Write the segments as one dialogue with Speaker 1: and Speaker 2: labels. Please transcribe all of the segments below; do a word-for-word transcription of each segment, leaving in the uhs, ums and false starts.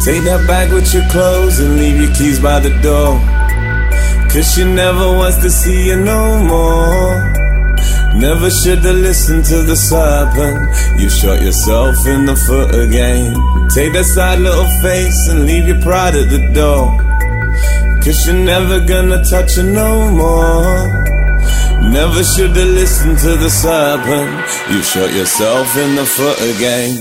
Speaker 1: Take that bag with your clothes and leave your keys by the door. Cause she never wants to see you no more. Never should've listened to the serpent. You shot yourself in the foot again. Take that sad little face and leave your pride at the door. Cause you're never gonna touch her no more. Never should've listened to the serpent. You shot yourself in the foot again.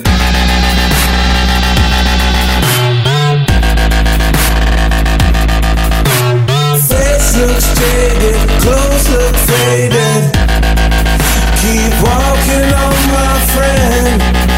Speaker 1: Face looks jaded, clothes look faded. Keep walking on, my friend.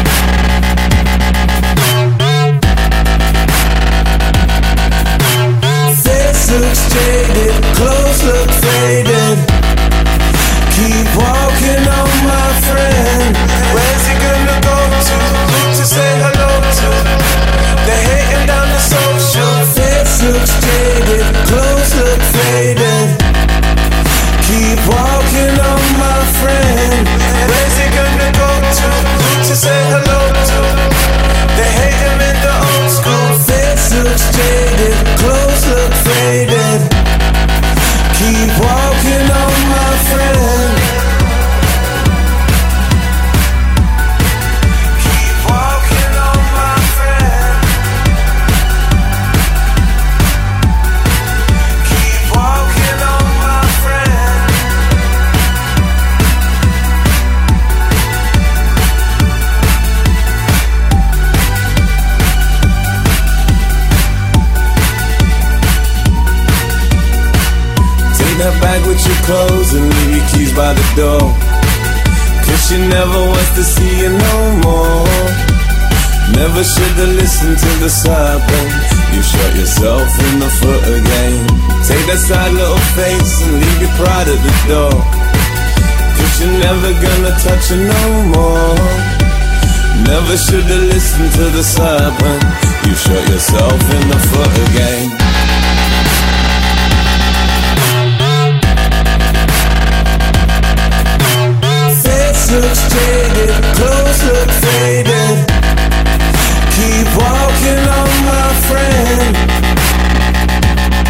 Speaker 1: Face looks jaded, clothes look faded. Keep walking on, my friend. Where's he gonna go to? Who to say hello to? They're hating down the social. Face looks jaded, clothes look faded. Keep walking on, my friend. Where's he gonna go to? Who to say hello to? They hate him in the old school. Face looks jaded, clothes look faded. Keep walking on, my friend. Keep walking on, my friend. Keep walking on, my friend. Take that bag with your clothes and leave your keys by the door. Cause she never wants to see you no more. Never should've listened to the serpent. You shot yourself in the foot again. Take that sad little face and leave your pride at the door. Cause you're never gonna touch her no more. Never should've listened to the serpent. You shot yourself in the foot again. Looks jaded, clothes look faded. Keep walking on, my friend.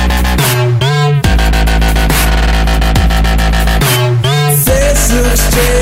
Speaker 1: Face looks jaded.